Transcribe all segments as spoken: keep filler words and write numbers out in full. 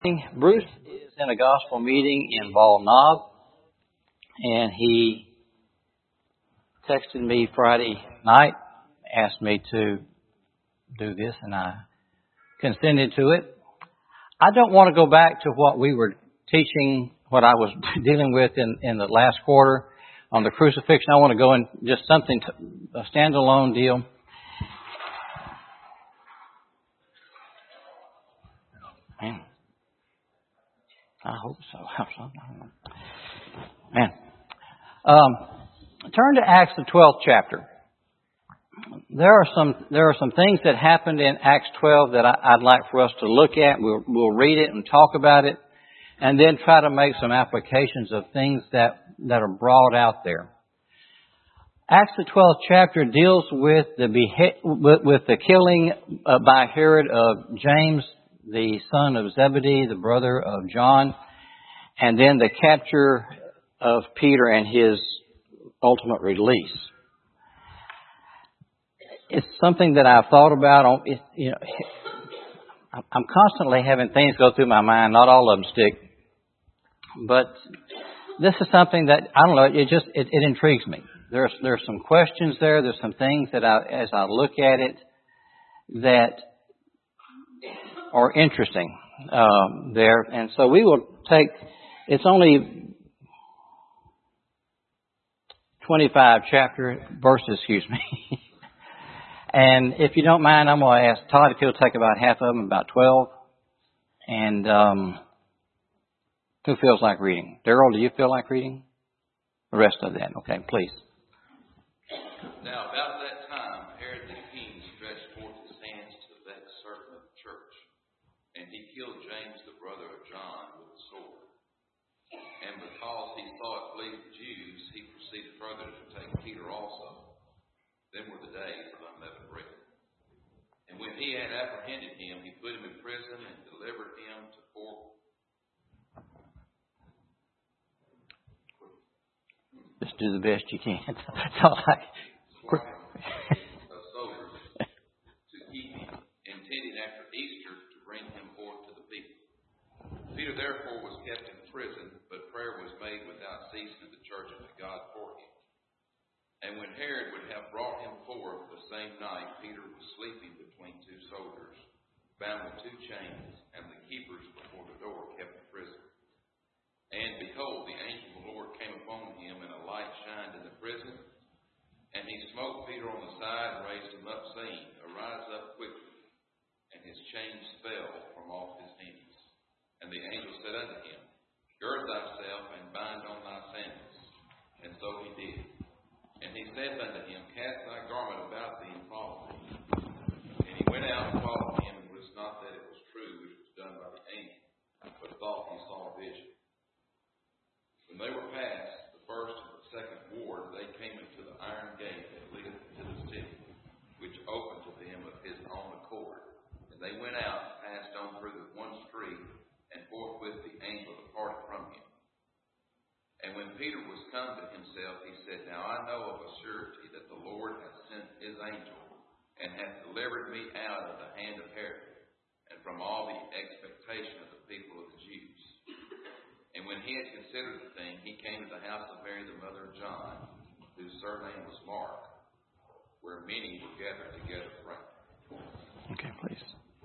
Bruce is in a gospel meeting in Ball Knob, and he texted me Friday night, asked me to do this, and I consented to it. I don't want to go back to what we were teaching, what I was dealing with in, in the last quarter on the crucifixion. I want to go in just something, to, a standalone deal. Man. I hope so. Man. Um, turn to Acts the twelfth chapter. There are some there are some things that happened in Acts twelve that I, I'd like for us to look at. We'll we'll read it and talk about it, and then try to make some applications of things that, that are brought out there. Acts the twelfth chapter deals with the behe- with, with the killing uh, by Herod of James, the son of Zebedee, the brother of John, and then the capture of Peter and his ultimate release. It's something that I've thought about. On, it, you know, I'm constantly having things go through my mind. Not all of them stick, but this is something that I don't know. It just it, it intrigues me. There's there's some questions there. There's some things that I, as I look at it, that are interesting um, there. And so we will take, it's only twenty-five chapter verses, excuse me. And if you don't mind, I'm going to ask Todd if he'll take about half of them, about twelve. And um, who feels like reading? Daryl, do you feel like reading? The rest of that. Okay, please. Now, about that time, Herod the king stretched forth his hands to vex certain of the church, and he killed James, the brother of John, with a sword. And because he saw it please the Jews, he proceeded further to take Peter also. Then were the days of unleavened bread. And when he had apprehended him, he put him in prison and delivered him to four. Just do the best you can. That's all I. Of soldiers to keep him, intending after Easter to bring him forth to the people. Peter therefore was kept in prison, but prayer was made without ceasing in the church of God for him. And when Herod would have brought him forth the same night, Peter was sleeping between two soldiers, bound with two chains, and the keepers before the door kept the prison. And behold, the angel of the Lord came upon him, and a light shined in the prison. And he smote Peter on the side and raised him up, saying, Arise up quickly. And his chains fell from off his hands. And the angel said unto him, Gird thyself and bind on thy sandals. And so he did. And he said unto him, Cast thy garment about thee and follow me. And he went out and followed him, and was not that it was true which was done by the angel, but thought he saw a vision. When they were past the first and the second ward, they came into the iron gate that leadeth into the city, which opened to them of his own accord. And they went out and passed on through the one street, and forthwith the angel departed from him. And when Peter was come to himself, he said, Now I know of a surety that the Lord hath sent his angel, and hath delivered me out of the hand of Herod, and from all the expectation of the people of the Jews. And when he had considered the thing, he came to the house of Mary, the mother of John, whose surname was Mark, where many were gathered together around him. Okay, please.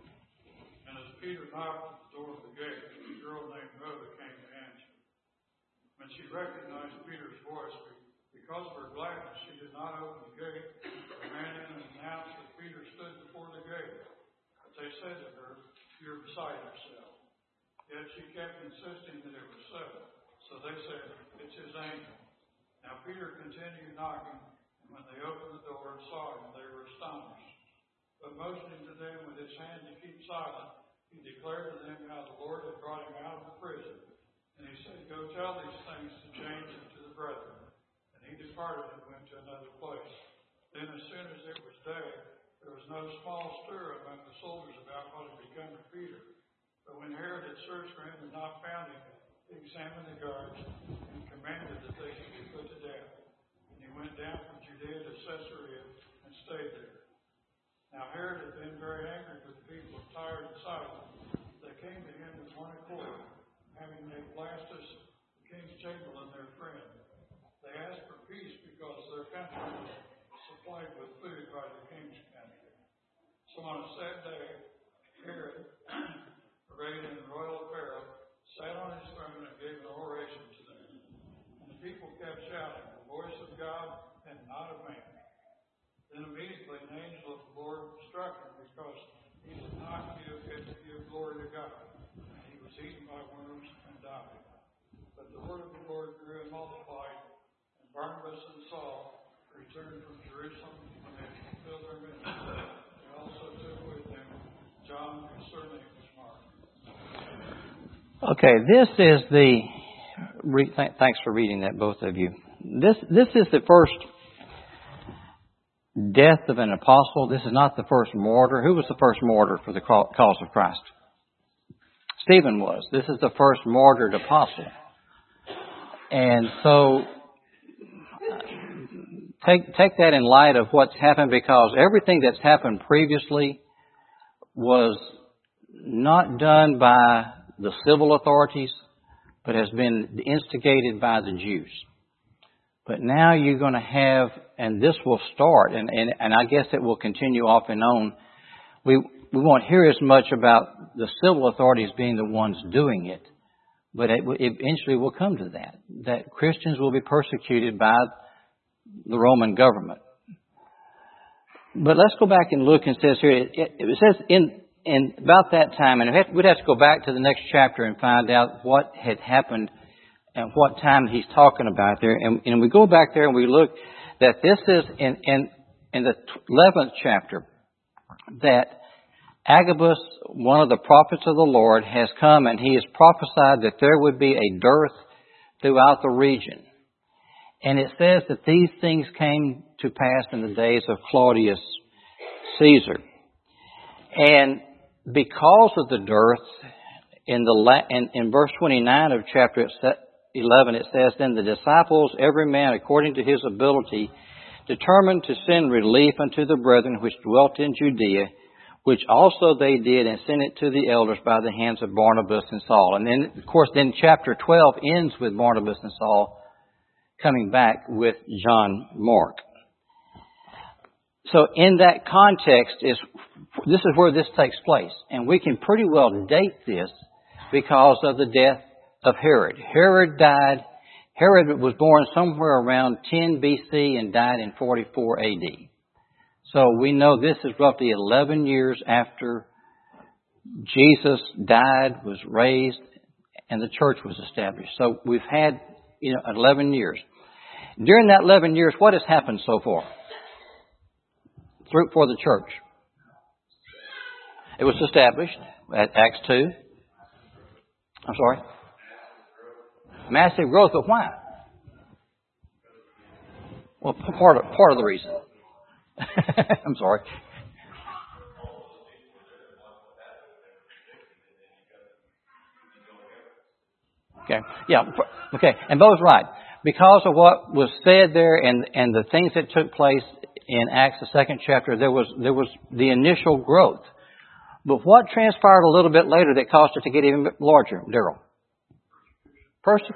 And as Peter knocked at the door of the gate, a girl named Rhoda came to answer. When she recognized Peter's voice, because of her gladness, she did not open the gate, but ran in and announced that Peter stood before the gate. But they said to her, You're beside yourself. Yet she kept insisting that it was so. So they said, It's his angel. Now Peter continued knocking, and when they opened the door and saw him, they were astonished. But motioning to them with his hand to keep silent, he declared to them how the Lord had brought him out of the prison. And he said, Go tell these things to James and to the brethren. And he departed and went to another place. Then as soon as it was day, there was no small stir among the soldiers about what had become of Peter. But when Herod had searched for him and not found him, he examined the guards and commanded that they should be put to death. And he went down from Judea to Caesarea and stayed there. Now Herod had been very angry with the people of Tyre and Sidon. They came to him with one accord, having made Blastus, the king's chamberlain, their friend. They asked for peace because their country was supplied with food by the king's country. So on a sad day, Herod, arrayed in royal apparel, sat on his throne and gave an oration to them. And the people kept shouting, "The voice of God and not of man." Then immediately an angel of the Lord struck him because he did not give, give glory to God. And he was eaten by worms and died. But the word of the Lord grew and multiplied, and Barnabas and Saul returned from Jerusalem when they fulfilled their ministry. They also took with them John, whose surname was Mark. Okay, this is the. Re, th- thanks for reading that, both of you. This this is the first death of an apostle. This is not the first martyr. Who was the first martyr for the cause of Christ? Stephen was. This is the first martyred apostle. And so take take that in light of what's happened, because everything that's happened previously was not done by the civil authorities, but has been instigated by the Jews. But now you're going to have, and this will start, and, and, and I guess it will continue off and on. We we won't hear as much about the civil authorities being the ones doing it, but it, it eventually will come to that, that Christians will be persecuted by the Roman government. But let's go back and look, and it says here, it, it says in, in about that time, and we'd have to go back to the next chapter and find out what had happened and what time he's talking about there. And, and we go back there and we look that this is in, in, in the eleventh chapter, that Agabus, one of the prophets of the Lord, has come and he has prophesied that there would be a dearth throughout the region. And it says that these things came to pass in the days of Claudius Caesar. And because of the dearth, in the la- in, in verse twenty-nine of chapter eleven, it says, "Then the disciples, every man according to his ability, determined to send relief unto the brethren which dwelt in Judea, which also they did, and sent it to the elders by the hands of Barnabas and Saul." And then, of course, then chapter twelve ends with Barnabas and Saul coming back with John Mark. So in that context, is this is where this takes place. And we can pretty well date this because of the death of Herod. Herod died, Herod was born somewhere around ten B C and died in forty-four A D. So we know this is roughly eleven years after Jesus died, was raised, and the church was established. So we've had, you know, eleven years. During that eleven years, what has happened so far through for the church? It was established at Acts two. I'm sorry? Massive growth of why? Well, part of, part of the reason. I'm sorry. Okay. Yeah. Okay. And Bo's right. Because of what was said there and, and the things that took place in Acts, the second chapter, there was, there was the initial growth. But what transpired a little bit later that caused it to get even larger, Daryl? Persecution.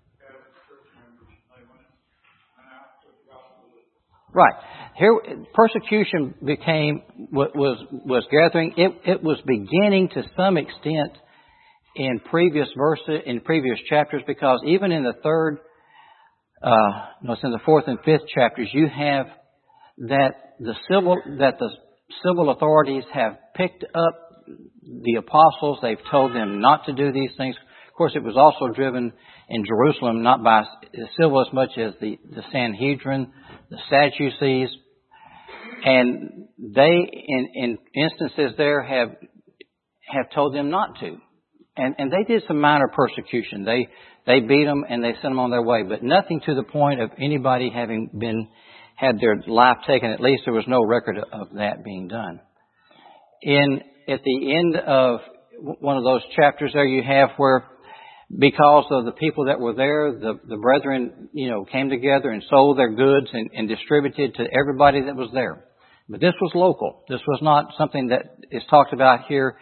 Right. Here, persecution became, was, was gathering. It, it was beginning to some extent in previous verses, in previous chapters, because even in the third, uh, no, it's in the fourth and fifth chapters, you have that the civil, that the civil authorities have picked up the apostles. They've told them not to do these things. Of course, it was also driven in Jerusalem, not by the civil as much as the, the Sanhedrin, the Sadducees. And they, in, in instances there, have have told them not to. And, and they did some minor persecution. They they beat them and they sent them on their way. But nothing to the point of anybody having been, had their life taken. At least there was no record of that being done. In, at the end of one of those chapters there, you have where, because of the people that were there, the, the brethren, you know, came together and sold their goods and, and distributed to everybody that was there. But this was local. This was not something that is talked about here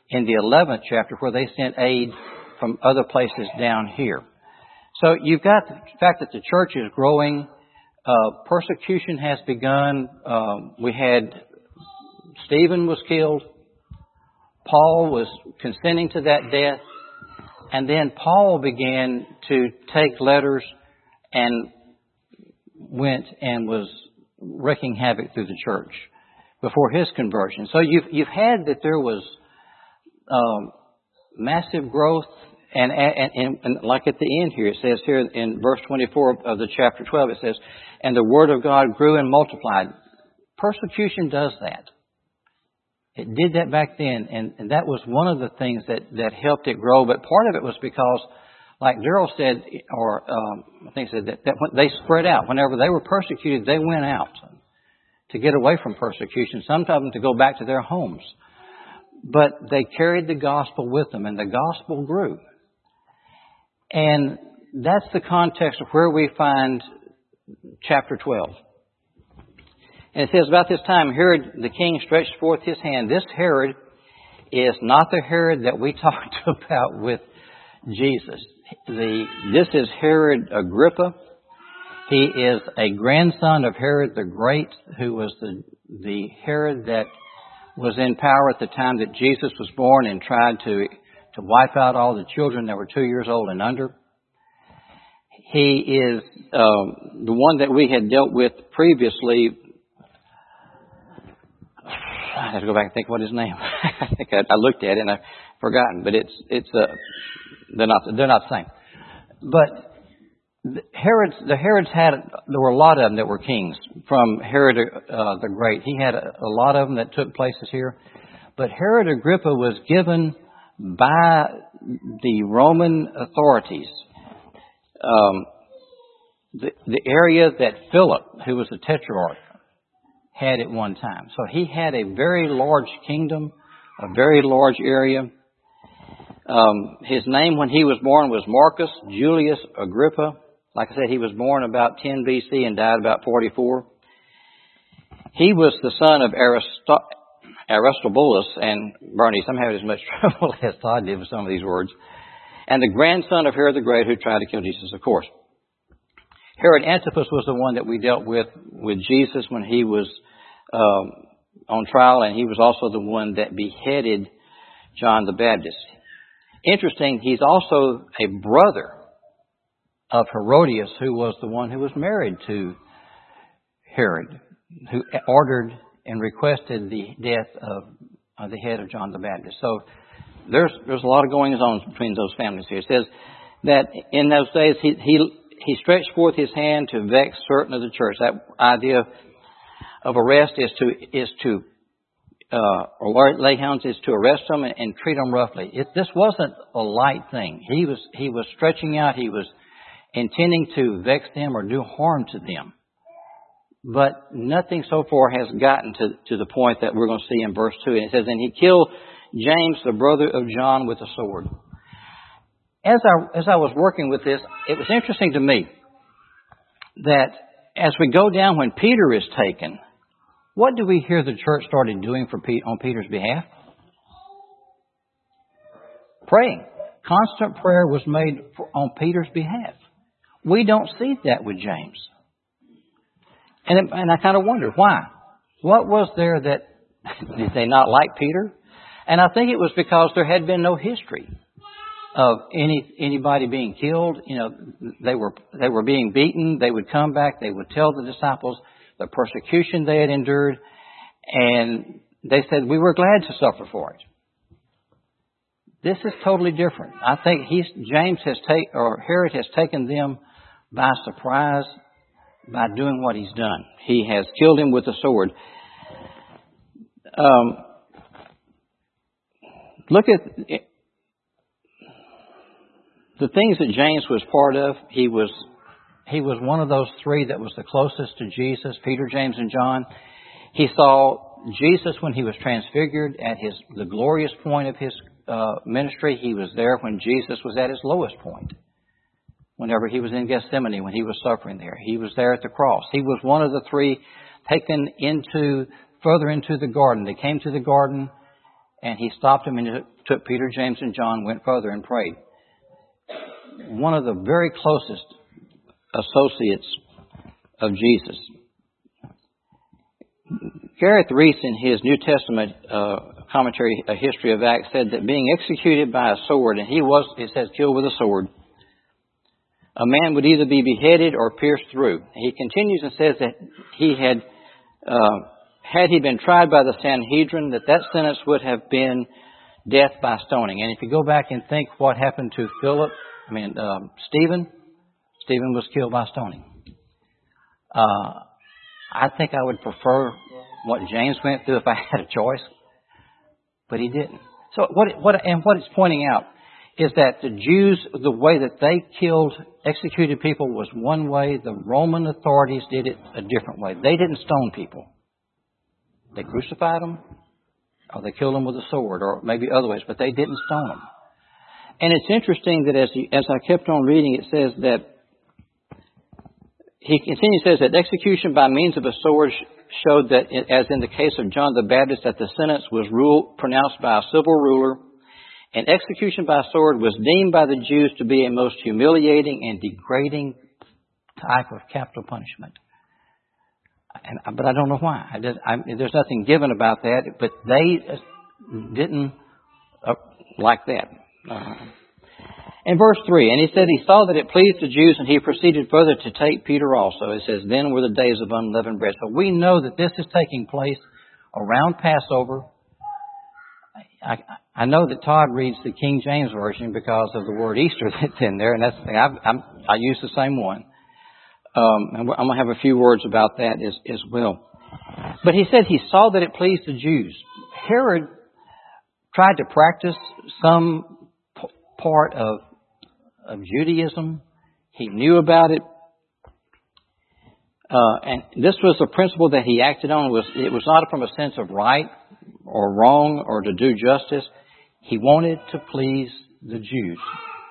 in the eleventh chapter where they sent aid from other places down here. So you've got the fact that the church is growing. Uh, persecution has begun. Uh, we had Stephen was killed. Paul was consenting to that death. And then Paul began to take letters and went and was wreaking havoc through the church before his conversion. So you've, you've had that there was um, massive growth. And, and, and, and like at the end here, it says here in verse twenty-four of the chapter twelve, it says, and the word of God grew and multiplied. Persecution does that. It did that back then, and, and that was one of the things that, that helped it grow. But part of it was because, like Daryl said, or um, I think he said that, that when they spread out. Whenever they were persecuted, they went out to get away from persecution. Some of them to go back to their homes. But they carried the gospel with them, and the gospel grew. And that's the context of where we find chapter twelve. And it says, about this time, Herod the king stretched forth his hand. This Herod is not the Herod that we talked about with Jesus. The, this is Herod Agrippa. He is a grandson of Herod the Great, who was the, the Herod that was in power at the time that Jesus was born and tried to, to wipe out all the children that were two years old and under. He is um, the one that we had dealt with previously. I have to go back and think what his name. I think I, I looked at it and I've forgotten, but it's it's uh, they're not they're not the same. But the Herod's the Herods had there were a lot of them that were kings from Herod uh, the Great. He had a, a lot of them that took places here, but Herod Agrippa was given by the Roman authorities um, the the area that Philip, who was the tetrarch, had at one time. So he had a very large kingdom, a very large area. Um, his name when he was born was Marcus Julius Agrippa. Like I said, he was born about ten B C and died about forty-four. He was the son of Aristo- Aristobulus and Bernie. I'm having as much trouble as Todd did with some of these words. And the grandson of Herod the Great, who tried to kill Jesus, of course. Herod Antipas was the one that we dealt with with Jesus when he was um, on trial, and he was also the one that beheaded John the Baptist. Interesting, he's also a brother of Herodias, who was the one who was married to Herod, who ordered and requested the death of uh, the head of John the Baptist. So there's there's a lot of goings on between those families here. It says that in those days he he he stretched forth his hand to vex certain of the church. That idea of arrest is to is to uh, or lay hands is to arrest them and, and treat them roughly. It, this wasn't a light thing. He was he was stretching out. He was intending to vex them or do harm to them. But nothing so far has gotten to, to the point that we're going to see in verse two. And it says, and he killed James, the brother of John, with a sword. As I, as I was working with this, it was interesting to me that as we go down when Peter is taken, what do we hear the church started doing for Pete, on Peter's behalf? Praying. Constant prayer was made for, on Peter's behalf. We don't see that with James. And, it, and I kind of wondered, why? What was there that, did they not like Peter? And I think it was because there had been no history of any anybody being killed. You know, they were they were being beaten. They would come back. They would tell the disciples the persecution they had endured. And they said, we were glad to suffer for it. This is totally different. I think he's, James has taken, or Herod has taken them by surprise by doing what he's done. He has killed him with a sword. Um, look at the things that James was part of. He was he was one of those three that was the closest to Jesus, Peter, James, and John. He saw Jesus when he was transfigured at his the glorious point of his uh, ministry. He was there when Jesus was at his lowest point. Whenever he was in Gethsemane, when he was suffering there. He was there at the cross. He was one of the three taken into, further into the garden. They came to the garden and he stopped him and took Peter, James, and John, went further and prayed. One of the very closest associates of Jesus. Gareth Reese, in his New Testament uh, commentary, A History of Acts, said that being executed by a sword, and he was, it says, killed with a sword, a man would either be beheaded or pierced through. He continues and says that he had, uh, had he been tried by the Sanhedrin, that that sentence would have been death by stoning. And if you go back and think what happened to Philip, I mean, um, Stephen, Stephen was killed by stoning. Uh, I think I would prefer what James went through if I had a choice, but he didn't. So what, what, and what it's pointing out is that the Jews, the way that they killed, executed people was one way. The Roman authorities did it a different way. They didn't stone people. They crucified them, or they killed them with a sword, or maybe other ways, but they didn't stone them. And it's interesting that as, he, as I kept on reading, it says that he continues, says that execution by means of a sword showed that, as in the case of John the Baptist, that the sentence was ruled, pronounced by a civil ruler, and execution by sword was deemed by the Jews to be a most humiliating and degrading type of capital punishment. And, but I don't know why. I did, I, there's nothing given about that, but they didn't uh, like that. Uh, in verse three, and he said he saw that it pleased the Jews, and he proceeded further to take Peter also. It says, then were the days of unleavened bread. So we know that this is taking place around Passover. I, I know that Todd reads the King James Version because of the word Easter that's in there, and that's the thing. I, I'm, I use the same one. Um, and I'm going to have a few words about that as, as well. But he said he saw that it pleased the Jews. Herod tried to practice some p- part of, of Judaism. He knew about it. Uh, and this was a principle that he acted on. Was It was not from a sense of right or wrong or to do justice. He wanted to please the Jews.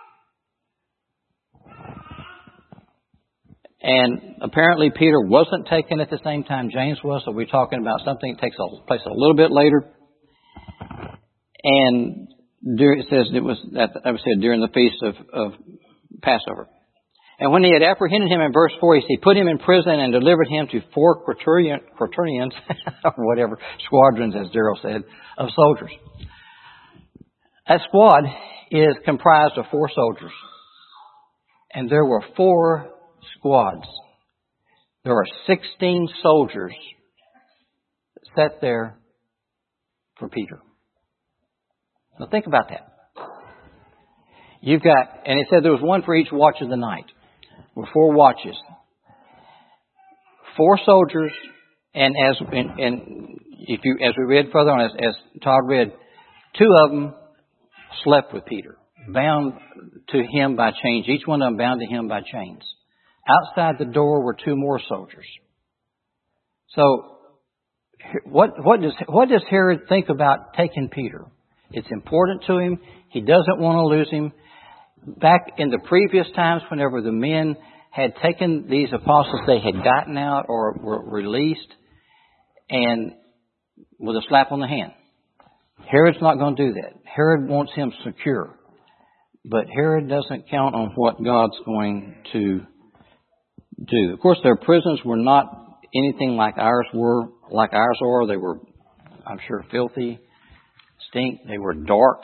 And apparently Peter wasn't taken at the same time James was, so we're talking about something that takes place a little bit later. And it says it was, that I said, during the feast of, of Passover. And when he had apprehended him in verse four, he put him in prison and delivered him to four quaternions, quaternions or whatever, squadrons, as Daryl said, of soldiers. That squad is comprised of four soldiers. And there were four squads. There are sixteen soldiers set there for Peter. Now think about that. You've got, and it said there was one for each watch of the night. There were four watches. Four soldiers, and as and, and if you as we read further on, as, as Todd read, two of them slept with Peter, bound to him by chains. Each one of them bound to him by chains. Outside the door were two more soldiers. So, what what does what does Herod think about taking Peter? It's important to him. He doesn't want to lose him. Back in the previous times, whenever the men had taken these apostles, they had gotten out or were released, and with a slap on the hand. Herod's not going to do that. Herod wants him secure, but Herod doesn't count on what God's going to do. Of course, their prisons were not anything like ours were, like ours are. They were, I'm sure, filthy, stink. They were dark.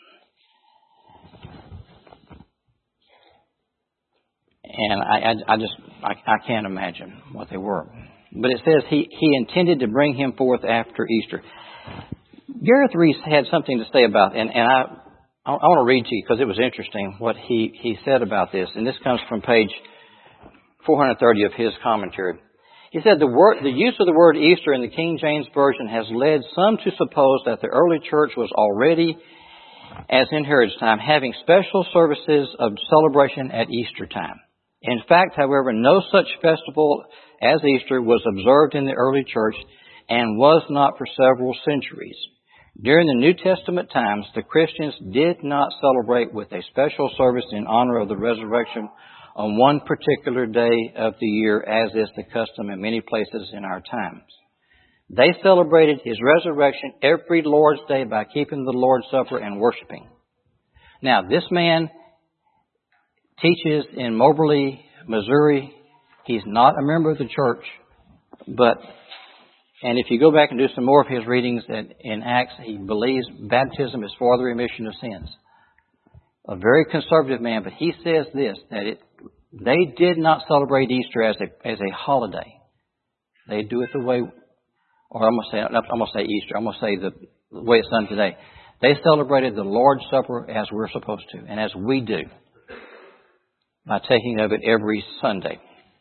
And I, I, I just, I, I can't imagine what they were. But it says he, he intended to bring him forth after Easter. Gareth Reese had something to say about, and, and I, I want to read to you because it was interesting what he, he said about this. And this comes from page four hundred thirty of his commentary. He said the word, the use of the word Easter in the King James Version has led some to suppose that the early church was already, as in Herod's time, having special services of celebration at Easter time. In fact, however, no such festival as Easter was observed in the early church and was not for several centuries. During the New Testament times, the Christians did not celebrate with a special service in honor of the resurrection on one particular day of the year, as is the custom in many places in our times. They celebrated His resurrection every Lord's Day by keeping the Lord's Supper and worshiping. Now, this man teaches in Moberly, Missouri. He's not a member of the church, but, and if you go back and do some more of his readings in Acts, he believes baptism is for the remission of sins. A very conservative man, but he says this, that it, they did not celebrate Easter as a, as a holiday. They do it the way, or I'm going to say, I'm going to say Easter, I'm going to say the, the way it's done today. They celebrated the Lord's Supper as we're supposed to, and as we do, by taking of it every Sunday.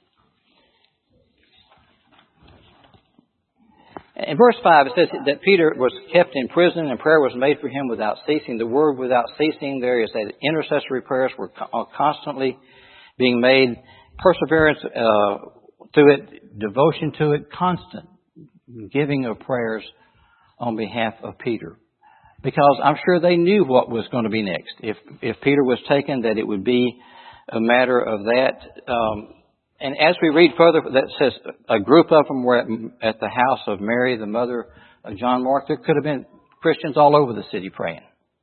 In verse five, it says that Peter was kept in prison and prayer was made for him without ceasing. The word without ceasing there is that intercessory prayers were constantly being made, perseverance uh, through it, devotion to it, constant giving of prayers on behalf of Peter. Because I'm sure they knew what was going to be next. If if Peter was taken, that it would be a matter of that. Um, and as we read further, that says a group of them were at, at the house of Mary, the mother of John Mark. There could have been Christians all over the city praying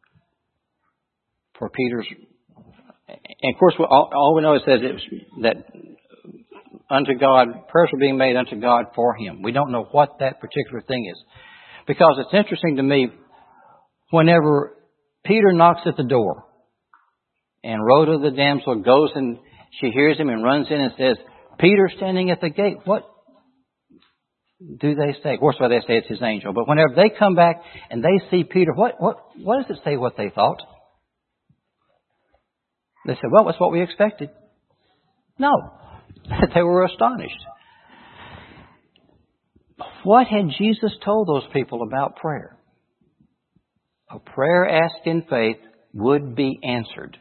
for Peter's. And of course, all, all we know is that, it was, that unto God, prayers were being made unto God for him. We don't know what that particular thing is. Because it's interesting to me, whenever Peter knocks at the door, and Rhoda the damsel goes and she hears him and runs in and says, Peter standing at the gate. What do they say? Of course, well, they say it's his angel. But whenever they come back and they see Peter, what, what, what does it say what they thought? They said, well, that's what we expected. No. They were astonished. What had Jesus told those people about prayer? A prayer asked in faith would be answered.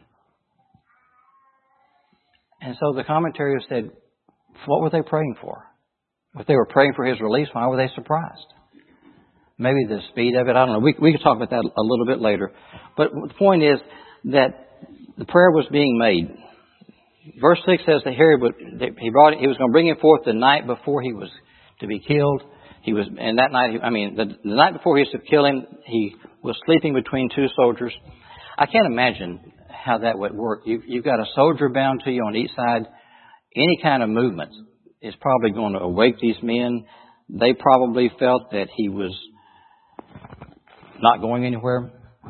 And so the commentator said, what were they praying for? If they were praying for his release, why were they surprised? Maybe the speed of it, I don't know. We, we can talk about that a little bit later. But the point is that the prayer was being made. Verse six says that Herod would, he brought it, he was going to bring him forth the night before he was to be killed. He was, and that night, I mean, the, the night before he was to kill him, he was sleeping between two soldiers. I can't imagine how that would work. You've, you've got a soldier bound to you on each side. Any kind of movement is probably going to awake these men. They probably felt that he was not going anywhere.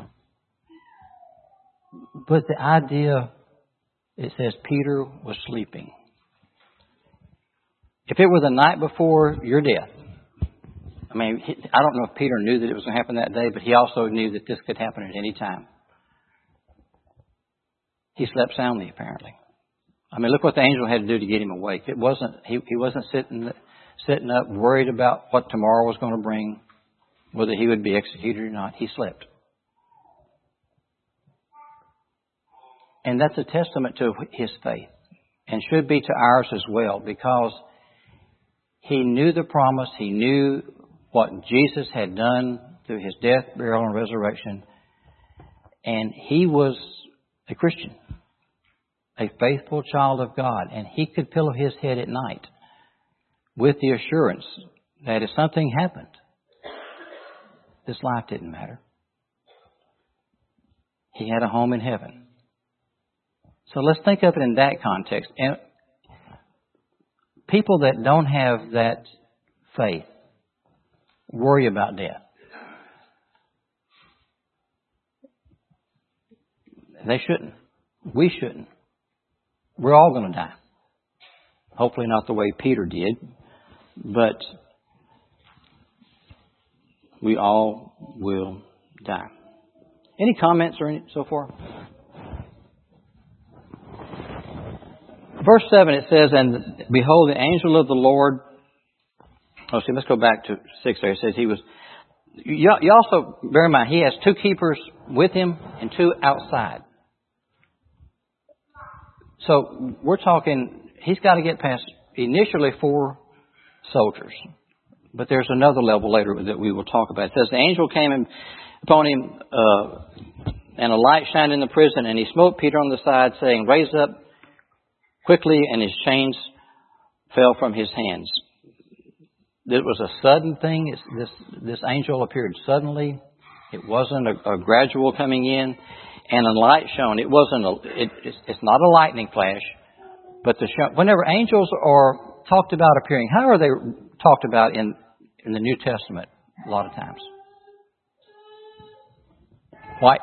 But the idea, it says Peter was sleeping. If it were the night before your death, I mean, I don't know if Peter knew that it was going to happen that day, but he also knew that this could happen at any time. He slept soundly, apparently. I mean, look what the angel had to do to get him awake. It wasn't, he, he wasn't sitting, sitting up worried about what tomorrow was going to bring, whether he would be executed or not. He slept. And that's a testament to his faith, and should be to ours as well, because he knew the promise. He knew what Jesus had done through his death, burial, and resurrection. And he was a Christian, a faithful child of God. And he could pillow his head at night with the assurance that if something happened, this life didn't matter. He had a home in heaven. So let's think of it in that context. And people that don't have that faith worry about death. They shouldn't. We shouldn't. We're all going to die. Hopefully not the way Peter did, but we all will die. Any comments or any, so far? Verse seven, it says, and behold, the angel of the Lord. Oh, see, let's go back to six there. It says he was. You, you also bear in mind, he has two keepers with him and two outside. So we're talking, he's got to get past initially four soldiers. But there's another level later that we will talk about. It says the angel came upon him, uh, and a light shined in the prison, and he smote Peter on the side, saying, raise up quickly, and his chains fell from his hands. it was a sudden thing. It's, this this angel appeared suddenly. It wasn't a, a gradual coming in, and a light shone. It wasn't a. It, it's, it's not a lightning flash, but the whenever angels are talked about appearing, how are they talked about in in the New Testament? A lot of times, white,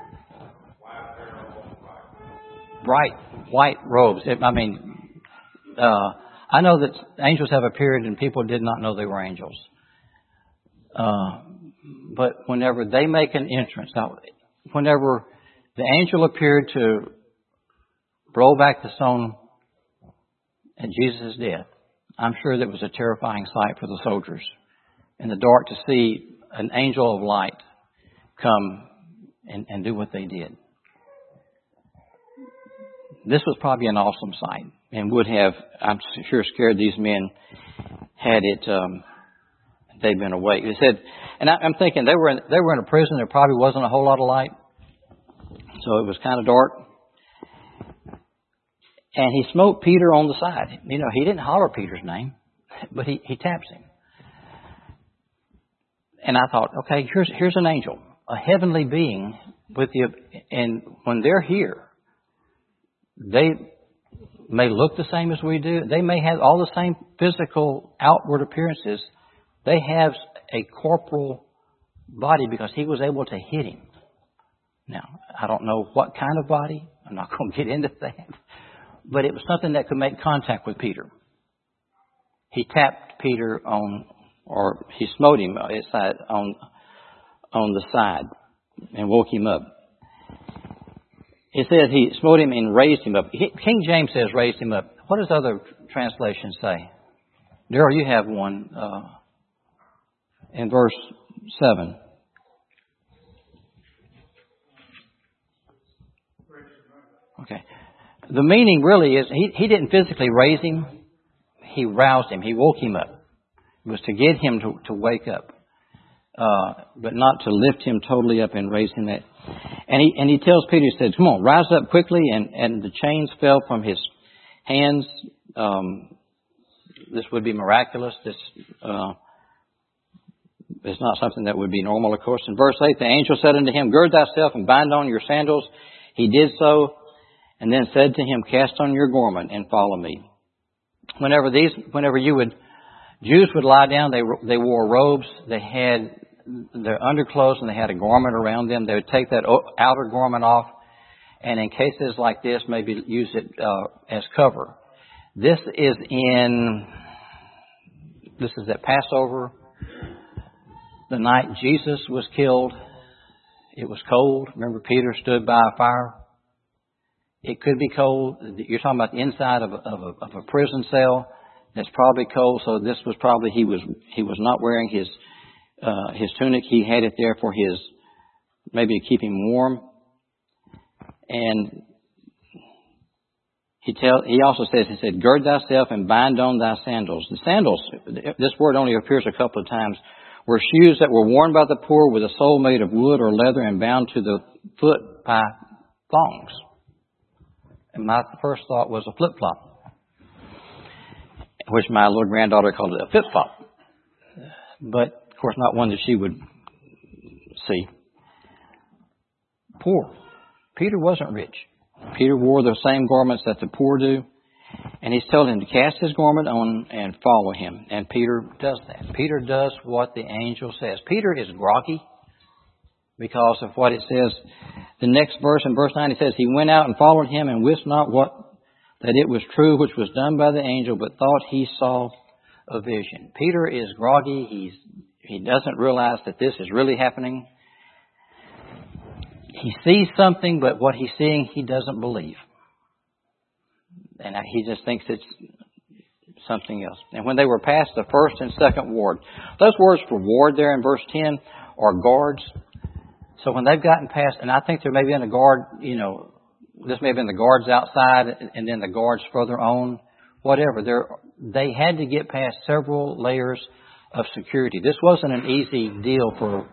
bright white robes. It, I mean, uh, I know that angels have appeared, and people did not know they were angels. Uh, but whenever they make an entrance, now, whenever the angel appeared to roll back the stone at Jesus' death, I'm sure that was a terrifying sight for the soldiers in the dark to see an angel of light come and, and do what they did. This was probably an awesome sight and would have, I'm sure, scared these men had it, um, they'd been awake. They said, and I, I'm thinking they were in, they were in a prison. There probably wasn't a whole lot of light, so it was kind of dark. And he smote Peter on the side. You know, he didn't holler Peter's name, but he, he taps him. And I thought, okay, here's here's an angel, a heavenly being with you, and when they're here, they may look the same as we do. They may have all the same physical outward appearances. They have a corporal body because he was able to hit him. Now, I don't know what kind of body. I'm not going to get into that. But it was something that could make contact with Peter. He tapped Peter on, or he smote him on, on the side and woke him up. It says he smote him and raised him up. King James says raised him up. What does other translations say? Darrell, you have one uh, in verse seven. Okay. The meaning really is he, he didn't physically raise him. He roused him. He woke him up. It was to get him to, to wake up, uh, but not to lift him totally up and raise him. That. And he and he tells Peter, he said, "Come on, rise up quickly." And, and the chains fell from his hands. Um, this would be miraculous. This uh, is not something that would be normal, of course. In verse eight, the angel said unto him, "Gird thyself and bind on your sandals." He did so, and then said to him, "Cast on your garment and follow me." Whenever these, whenever you would, Jews would lie down, they they wore robes. They had their underclothes and they had a garment around them. They would take that outer garment off, and in cases like this, maybe use it uh, as cover. This is in, this is at Passover, the night Jesus was killed. It was cold. Remember, Peter stood by a fire. It could be cold. You're talking about the inside of a, of a, of a prison cell. That's probably cold. So this was probably, he was, he was not wearing his, uh, his tunic. He had it there for his, maybe to keep him warm. And he tell, he also says, he said, "Gird thyself and bind on thy sandals." The sandals, this word only appears a couple of times, were shoes that were worn by the poor with a sole made of wood or leather and bound to the foot by thongs. And my first thought was a flip-flop, which my little granddaughter called it a flip-flop. But, of course, not one that she would see. Poor. Peter wasn't rich. Peter wore the same garments that the poor do. And he's telling him to cast his garment on and follow him. And Peter does that. Peter does what the angel says. Peter is groggy because of what it says. The next verse, in verse nine, it says, "He went out and followed him and wist not what that it was true which was done by the angel, but thought he saw a vision." Peter is groggy. He's he doesn't realize that this is really happening. He sees something, but what he's seeing, he doesn't believe. And he just thinks it's something else. And when they were past the first and second ward, those words for ward there in verse ten are guards. So when they've gotten past, and I think there may be in a guard, you know, this may have been the guards outside and then the guards further on, whatever. There, they had to get past several layers of security. This wasn't an easy deal for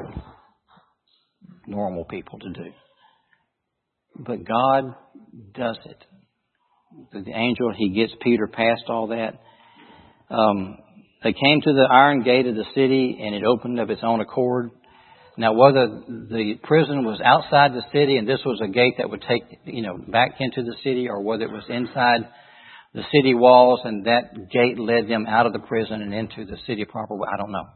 normal people to do. But God does it. The angel, he gets Peter past all that. Um, they came to the iron gate of the city, and it opened of its own accord. Now, whether the prison was outside the city and this was a gate that would take, you know, back into the city, or whether it was inside the city walls and that gate led them out of the prison and into the city proper, I don't know.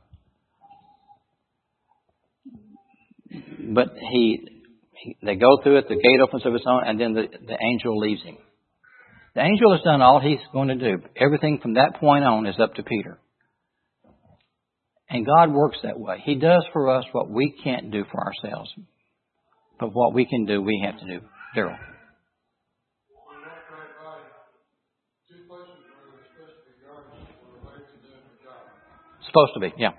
But he, he they go through it, the gate opens of its own, and then the, the angel leaves him. The angel has done all he's going to do. Everything from that point on is up to Peter. And God works that way. He does for us what we can't do for ourselves. But what we can do, we have to do. Daryl. Supposed to be, yeah.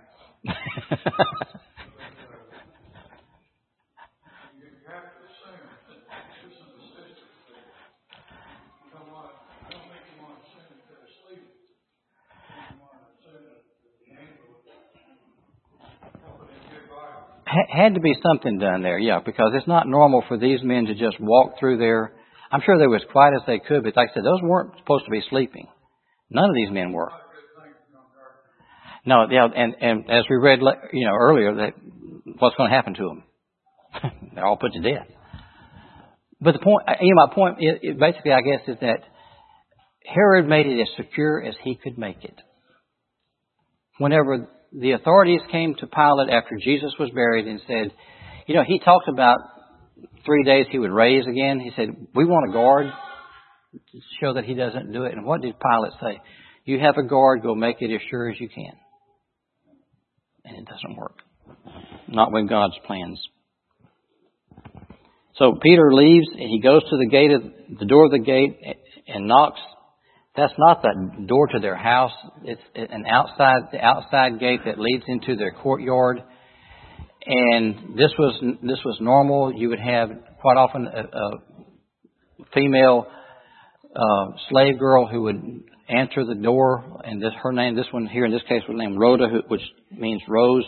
Had to be something done there, yeah, because it's not normal for these men to just walk through there. I'm sure they were as quiet as they could, but like I said, those weren't supposed to be sleeping. None of these men were. No, yeah, and, and as we read, you know, earlier, that what's going to happen to them? They're all put to death. But the point, you know, my point, it, it basically, I guess, is that Herod made it as secure as he could make it. Whenever the authorities came to Pilate after Jesus was buried and said, you know, he talked about three days he would raise again. He said, we want a guard to show that he doesn't do it. And what did Pilate say? You have a guard, go make it as sure as you can. And it doesn't work. Not with God's plans. So Peter leaves and he goes to the gate of the door of the gate and knocks. That's not the door to their house. It's an outside, the outside gate that leads into their courtyard. And this was this was normal. You would have quite often a, a female uh, slave girl who would answer the door, and this her name. This one here in this case was named Rhoda, who, which means rose.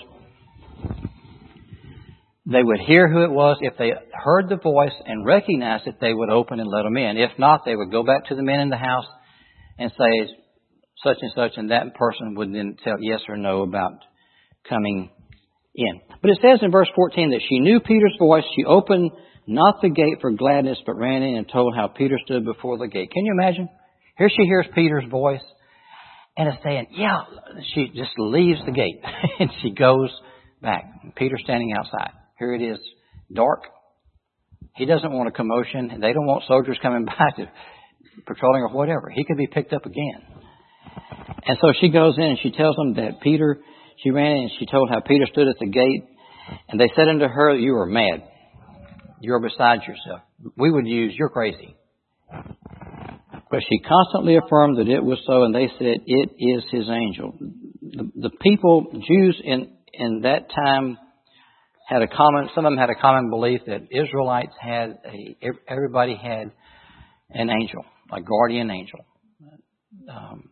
They would hear who it was. If they heard the voice and recognized it, they would open and let them in. If not, they would go back to the men in the house and say such and such, and that person would then tell yes or no about coming in. But it says in verse fourteen that she knew Peter's voice. She opened not the gate for gladness, but ran in and told how Peter stood before the gate. Can you imagine? Here she hears Peter's voice and is saying, yeah, she just leaves the gate and she goes back. Peter's standing outside. Here it is, dark. He doesn't want a commotion. They don't want soldiers coming by to patrolling or whatever. He could be picked up again. And so she goes in and she tells them that Peter, she ran in and she told how Peter stood at the gate. And they said unto her, you are mad. You're beside yourself. We would use, you're crazy. But she constantly affirmed that it was so, and they said, it is his angel. The, the people, Jews in, in that time, had a common, some of them had a common belief that Israelites had a, everybody had an angel, a guardian angel. Um,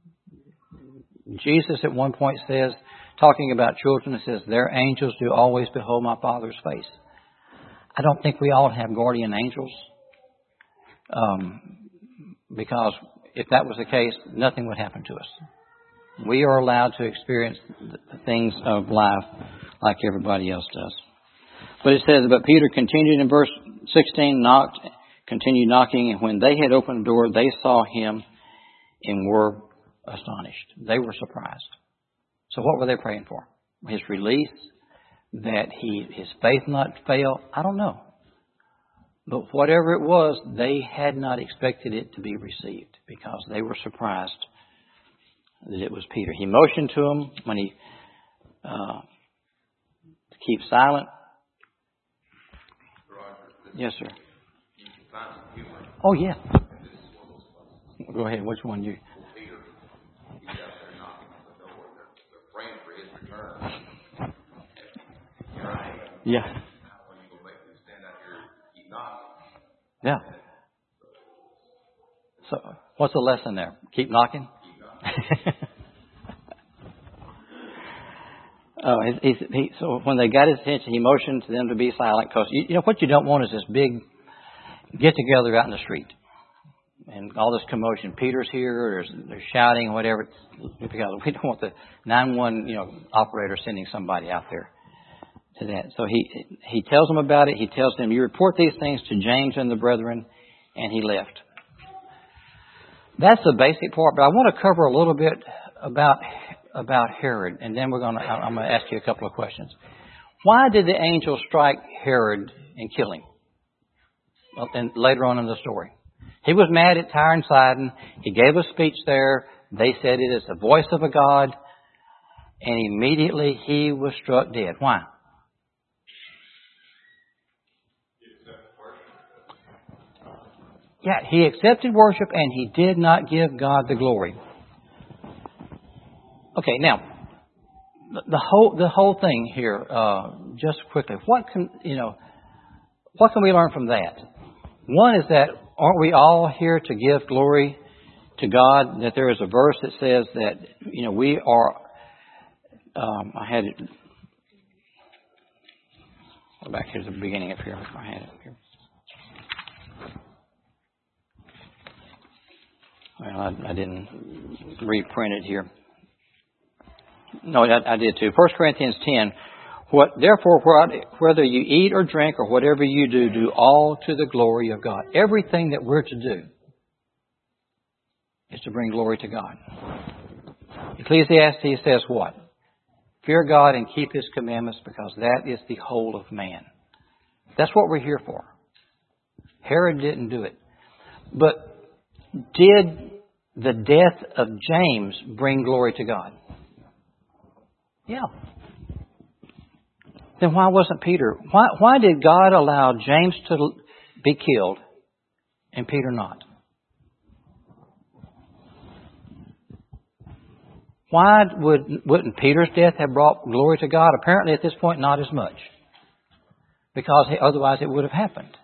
Jesus at one point says, talking about children, it says, their angels do always behold my Father's face. I don't think we all have guardian angels. Um, because if that was the case, nothing would happen to us. We are allowed to experience the things of life like everybody else does. But it says, but Peter continued in verse sixteen, knocked, continued knocking, and when they had opened the door, they saw him and were astonished. They were surprised. So what were they praying for? His release? That he his faith not fail? I don't know. But whatever it was, they had not expected it to be received because they were surprised that it was Peter. He motioned to them when he uh, to keep silent. Roger, yes, sir. You can find some humor. Oh, yeah. This is one of those places. Go ahead. Which one you? Peter, he's out there knocking on the door. They're, they're praying for his return. And here I am. Yeah. How are you going to make me stand out here and keep knocking? Yeah. So, what's the lesson there? Keep knocking? Keep knocking. Oh, he, he, he, so when they got his attention, he motioned to them to be silent because you, you know what you don't want is this big get together out in the street. and all this commotion. Peter's here, they're, they're shouting or whatever, because we don't want the nine one one, you know, operator sending somebody out there to that. So he he tells them about it. He tells them, you report these things to James and the brethren, and he left. That's the basic part, but I want to cover a little bit about about Herod, and then we're going to I'm going to ask you a couple of questions. Why did the angel strike Herod and kill him? Well, and later on in the story, he was mad at Tyre and Sidon. He gave a speech there. They said it is the voice of a god, and immediately he was struck dead. Why? Yeah, he accepted worship and he did not give God the glory. Okay, now the whole the whole thing here, uh, just quickly, what can you know? What can we learn from that? One is that aren't we all here to give glory to God? That there is a verse that says that you know we are. Um, I had it. Go back here to the beginning up here. I had it here. Well, I, I didn't reprint it here. No, I, I did too. First Corinthians ten. What, therefore, whether you eat or drink or whatever you do, do all to the glory of God. Everything that we're to do is to bring glory to God. Ecclesiastes says what? Fear God and keep His commandments, because that is the whole of man. That's what we're here for. Herod didn't do it. But did the death of James bring glory to God? Yeah. Then why wasn't Peter? Why, why did God allow James to be killed and Peter not? Why would, wouldn't Peter's death have brought glory to God? Apparently at this point not as much. Because otherwise it would have happened.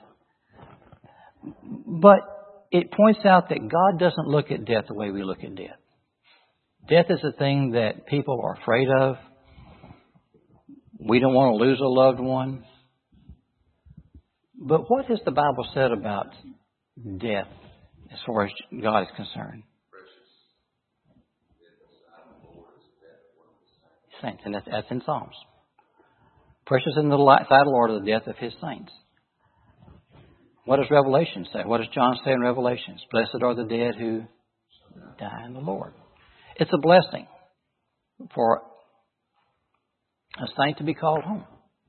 But it points out that God doesn't look at death the way we look at death. Death is a thing that people are afraid of. We don't want to lose a loved one. But what has the Bible said about death as far as God is concerned? Saints, and that's, that's in Psalms. Precious in the sight of the Lord are the death of His saints. What does Revelation say? What does John say in Revelations? Blessed are the dead who die in the Lord. It's a blessing for a saint to be called home.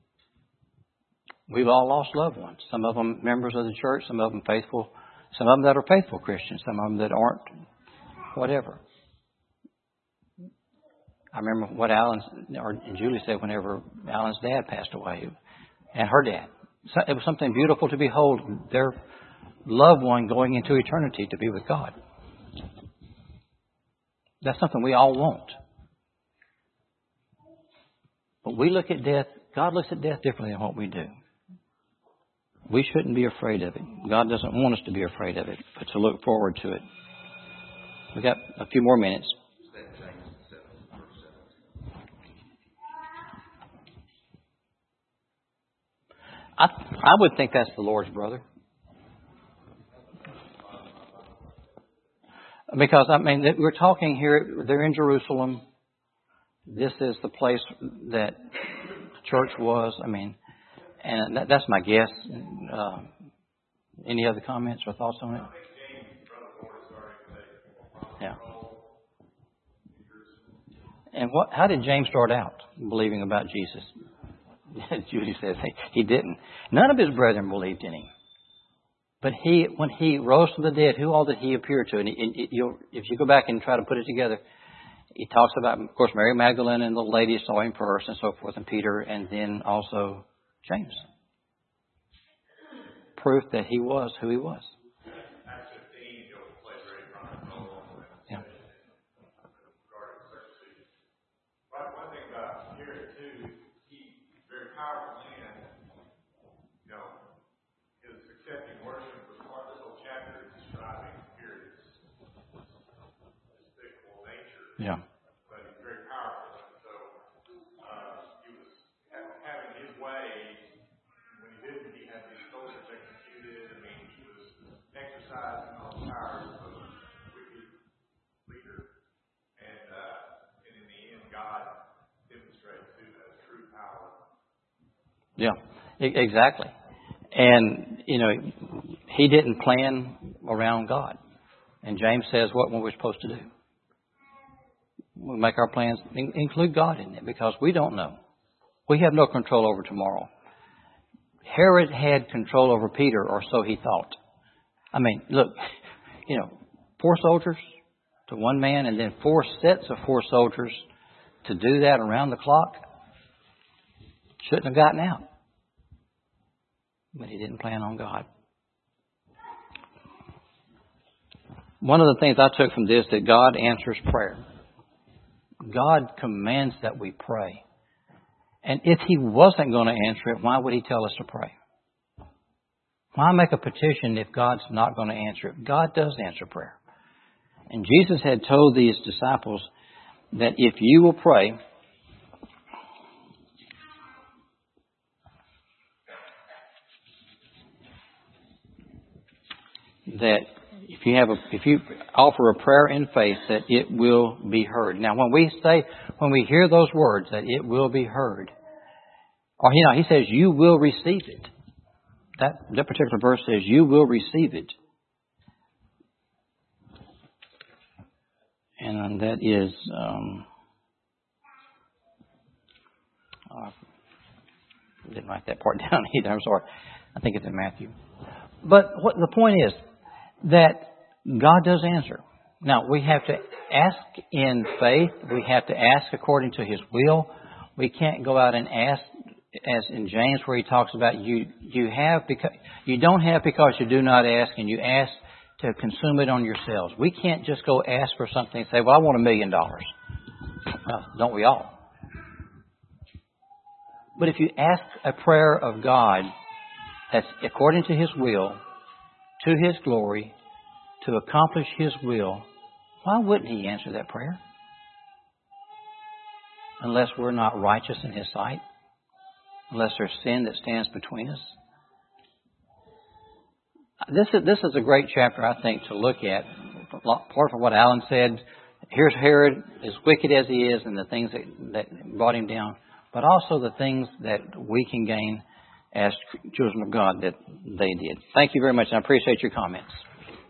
We've all lost loved ones. Some of them members of the church, some of them faithful, some of them that are faithful Christians, some of them that aren't, whatever. I remember what Alan or Julie said whenever Alan's dad passed away, and her dad. It was something beautiful to behold, their loved one going into eternity to be with God. That's something we all want. But we look at death, God looks at death differently than what we do. We shouldn't be afraid of it. God doesn't want us to be afraid of it, but to look forward to it. We've got a few more minutes. I, I would think that's the Lord's brother. Because, I mean, we're talking here, they're in Jerusalem. This is the place that the church was. I mean, and that, that's my guess. Uh, any other comments or thoughts on it? Yeah. And what? How did James start out believing about Jesus? Judy says hey, he didn't. None of his brethren believed in him. But he, when he rose from the dead, who all did he appear to? And he, you'll, if you go back and try to put it together, he talks about, of course, Mary Magdalene and the lady saw him first and so forth, and Peter, and then also James. Proof that he was who he was. Yeah. Yeah. But he's very powerful. And so uh, he was having his way. When he didn't, he had these soldiers executed. I mean, he was exercising all the power Yeah, e- exactly. And, you know, he didn't plan around God. And James says what we're supposed to do. We make our plans, include God in it, because we don't know. We have no control over tomorrow. Herod had control over Peter, or so he thought. I mean, look, you know, four soldiers to one man, and then four sets of four soldiers to do that around the clock. Shouldn't have gotten out. But he didn't plan on God. One of the things I took from this, that God answers prayer. God commands that we pray. And if He wasn't going to answer it, why would He tell us to pray? Why make a petition if God's not going to answer it? God does answer prayer. And Jesus had told these disciples that if you will pray, that if you have a, if you offer a prayer in faith, that it will be heard. Now, when we say, when we hear those words, that it will be heard, or you know, He says you will receive it. That that particular verse says you will receive it, and that is. Um, I didn't write that part down either. I'm sorry. I think it's in Matthew. But what the point is, that God does answer. Now, we have to ask in faith. We have to ask according to His will. We can't go out and ask, as in James, where he talks about you you have because you don't have because you do not ask, and you ask to consume it on yourselves. We can't just go ask for something and say, well, I want a million dollars. Well, don't we all? But if you ask a prayer of God that's according to His will, to His glory, to accomplish His will, why wouldn't He answer that prayer? Unless we're not righteous in His sight. Unless there's sin that stands between us. This is, this is a great chapter, I think, to look at. Part of what Alan said, here's Herod, as wicked as he is, and the things that, that brought him down. But also the things that we can gain as children of God that they did. Thank you very much, and I appreciate your comments.